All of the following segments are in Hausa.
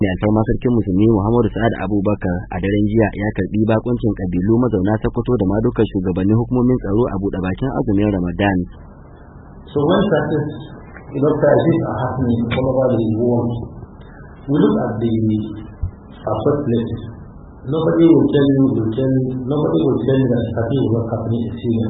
Alfarma sarkin musulmi Muhammadu Sa'ad Abubakar a daren jiya ya karbi bakuncin kabilu mazauna Sokoto da ma dukkan shugabannin hukumomin tsaro a buɗe bakin azumin Ramadan. So when crises are happening all over the world, we look at the affected places. Nobody will tell you that something will not happen in Syria.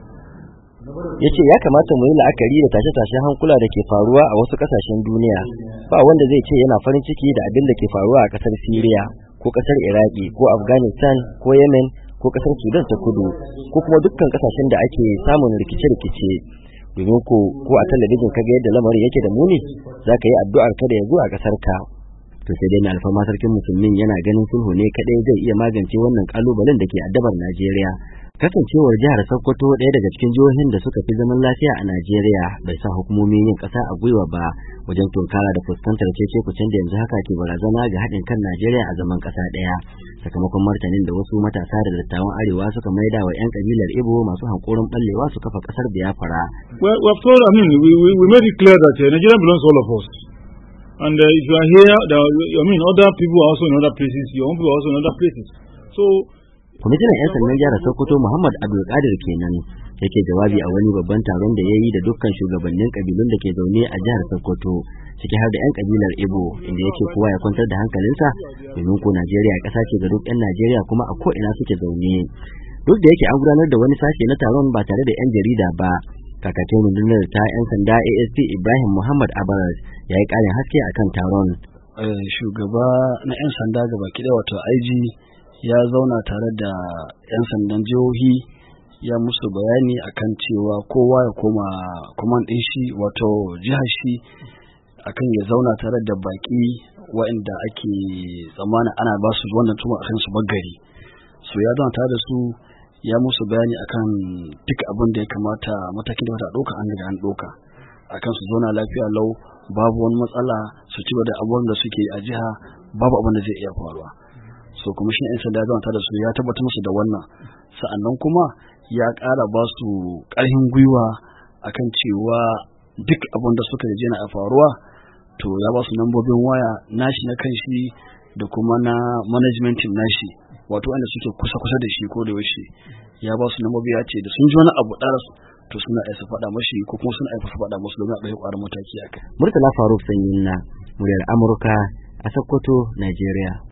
Ya ce ya kamata mu yi la'akari da tashe-tashen hankula da ke faruwa a wasu kasashen duniya. Ba wanda zai ce yana farin ciki da abin da ke faruwa a kasar Syria ko kasar Iraki ko Afghanistan ko Yemen ko kasar Sudan ta kudu ko kuma dukkan kasashen da ake samun rikice-rikice. Domin ko a talabijin kaga yadda lamarin yake da muni, za ka yi addu'ar kada ya zo a kasar ka. To sai dai alfarma sarkin musulmin yana ganin sulhu ne kadai zai iya magance wannan kalubalen da ke addabar Najeriya. Kasancewar jihar Sokoto ɗaya daga cikin jihohin da suka fi zaman lafiya a Najeriya bai sa hukumomin yin ƙasa a gwiwa ba wajen tunkara da fuskantar cece-kucen da yanzu haka ke barazana ga haɗin kan Najeriya a zaman ƙasa ɗaya, sakamakon martanin da wasu matasa da dattawan arewa suka maida wa 'yan kabilar Igbo masu hankoron ɓallewa su kafa ƙasar Biafra. We made it clear that Nigeria belongs to all of us. And if you are here, other people are also in other places, your own people are also in other places. So Kwamishinan 'yan sandan jihar Sokoto Muhammad Abdulkadir kenan yake jawabi a wani babban taron da ya yi da dukkan shugabannin kabilun da ke zaune a jihar Sokoto, ciki har da 'yan kabilar Igbo, inda yake kowa ya kwantar da hankalinsa domin ko Najeriya ƙasa ce ga duk 'yan Najeriya kuma a ko'ina suke zaune. Duk da yake an gudanar da wani sashe na taron ba tare da 'yan jarida ba, kakakin rundunar ta 'yan sanda ASP Ibrahim Muhammad Abaraz ya yi ƙarin haske akan taron. Shugaba na 'yan sanda gaba kiɗa wato IG ya zauna tare da 'yan sandan jihohi ya musu bayani akan cewa kowa ya koma command ɗin shi wato jihar shi akan ya zauna tare da baki waɗanda ake tsammanin ana ba su wannan tuma akan su bagari. So ya zauna tare da su ya musu bayani akan duk abin da ya kamata matakin da wata ɗauka an riga an ɗauka akan su zauna lafiya lau, babu wani matsala, su ci da abubuwan da suke a jiha, babu abin da zai iya faruwa. So kwamishin 'yan sanda zama da su ya tabbatar musu da wannan, sa'annan kuma ya ƙara ba su ƙarfin gwiwa akan cewa duk abin da suka je na faruwa to ya ba su lambobin waya nashi na kan shi da kuma na management team nashi, wato wanda suke kusa da shi ko da yaushe ya ba su lambobi, ya ce da sun ji wani abu ɗara to suna aisa faɗa mashi ko kuma suna aisa faɗa musu domin a ɗauki ƙwarin mataki a kai. Murtala Faruk Sanyin na muryar Amurka a Sokoto, Najeriya.